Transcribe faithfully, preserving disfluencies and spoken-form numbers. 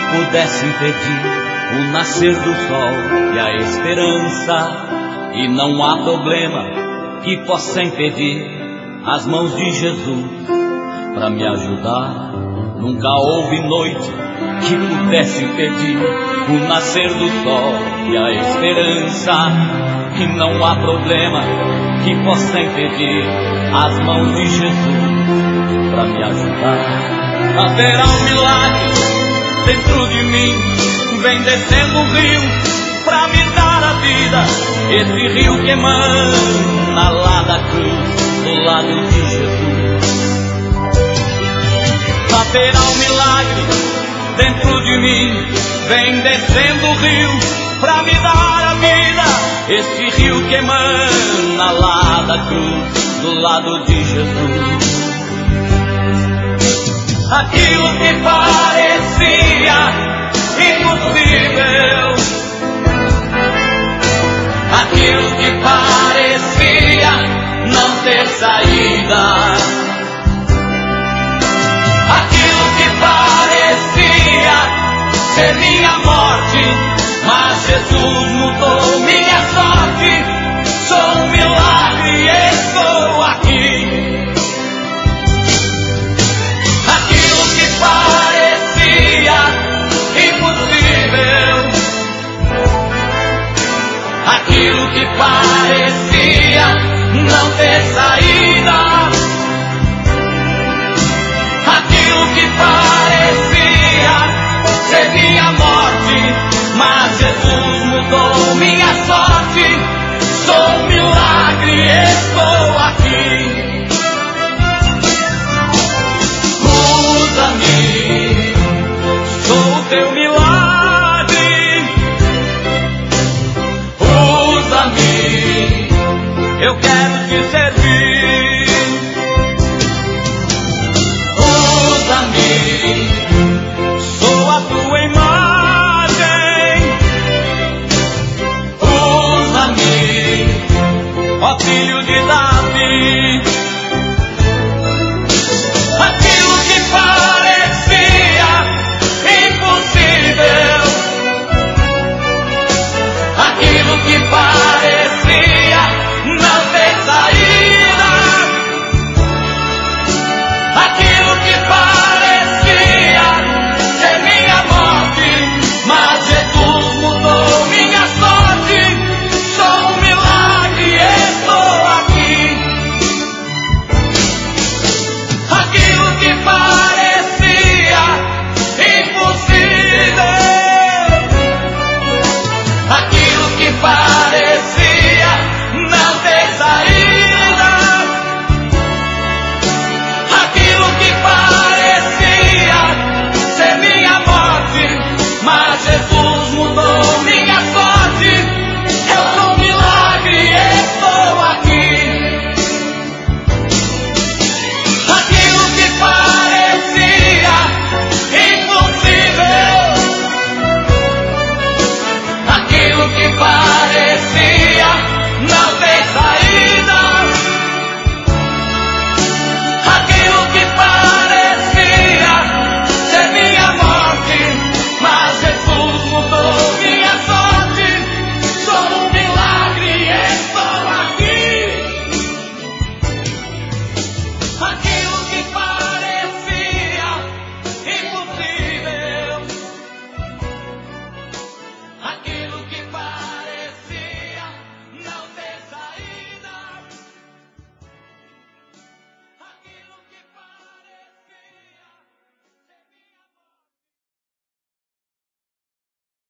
pudesse impedir o nascer do sol e a esperança. E não há problema que possa impedir as mãos de Jesus para me ajudar. Nunca houve noite que pudesse impedir o nascer do sol e a esperança. E não há problema que possa impedir as mãos de Jesus para me ajudar. Haverá um milagre dentro de mim, vem descendo um rio pra me dar a vida. Esse rio que emana lá da cruz, do lado de Jesus. Haverá um milagre dentro de mim, vem descendo o rio pra me dar a vida. Esse rio que emana lá da cruz, do lado de Jesus. Aquilo que parecia impossível, aquilo que parecia não ter saída, aquilo que parecia ser minha morte, mas Jesus mudou minha sorte. Sou um milagre e estou aqui. Aquilo que parecia impossível, aquilo que parecia não ter saída, aquilo que parecia ser minha morte, mas Jesus mudou minha sorte. Sou um milagre e estou aqui. Usa-me, sou o teu milagre. Usa-me, eu quero te servir. Usa-me, sou a tua imagem. Usa-me, ó Filho de Davi.